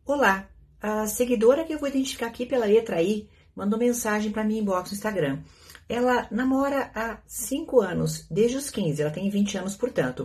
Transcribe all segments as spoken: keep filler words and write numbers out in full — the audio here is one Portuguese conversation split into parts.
Olá, a seguidora que eu vou identificar aqui pela letra I mandou mensagem para mim inbox no Instagram. Ela namora há cinco anos, desde os quinze, ela tem vinte anos, portanto.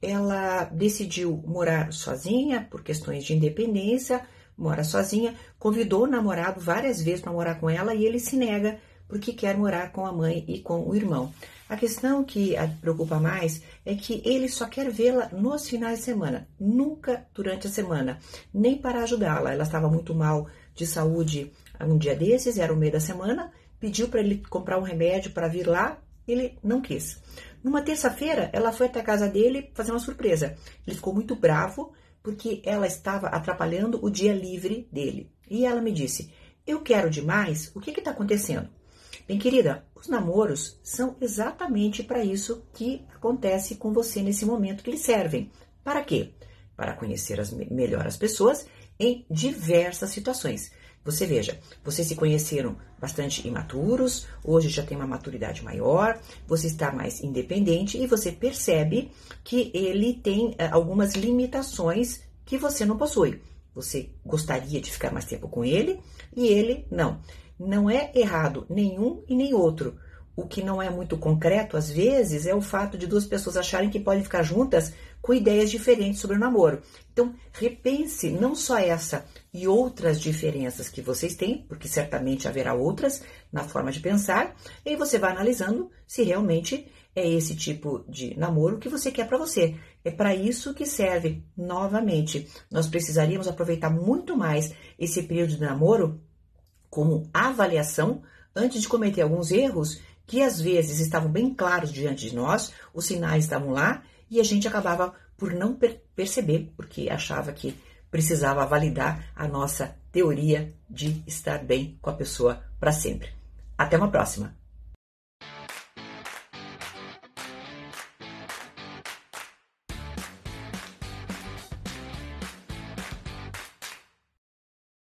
Ela decidiu morar sozinha por questões de independência, mora sozinha, convidou o namorado várias vezes para morar com ela e ele se nega porque quer morar com a mãe e com o irmão. A questão que a preocupa mais é que ele só quer vê-la nos finais de semana, nunca durante a semana, nem para ajudá-la. Ela estava muito mal de saúde um dia desses, era o meio da semana, pediu para ele comprar um remédio para vir lá, ele não quis. Numa terça-feira, ela foi até a casa dele fazer uma surpresa. Ele ficou muito bravo porque ela estava atrapalhando o dia livre dele. E ela me disse, eu quero demais, o que está acontecendo? Bem, querida, os namoros são exatamente para isso que acontece com você nesse momento que eles servem. Para quê? Para conhecer as, melhor as pessoas em diversas situações. Você veja, vocês se conheceram bastante imaturos, hoje já tem uma maturidade maior, você está mais independente e você percebe que ele tem uh, algumas limitações que você não possui. Você gostaria de ficar mais tempo com ele e ele não. Não é errado nenhum e nem outro. O que não é muito concreto, às vezes, é o fato de duas pessoas acharem que podem ficar juntas com ideias diferentes sobre o namoro. Então, repense não só essa e outras diferenças que vocês têm, porque certamente haverá outras na forma de pensar, e aí você vai analisando se realmente é esse tipo de namoro que você quer para você. É para isso que serve, novamente. Nós precisaríamos aproveitar muito mais esse período de namoro como avaliação antes de cometer alguns erros que às vezes estavam bem claros diante de nós, os sinais estavam lá e a gente acabava por não per- perceber, porque achava que precisava validar a nossa teoria de estar bem com a pessoa para sempre. Até uma próxima!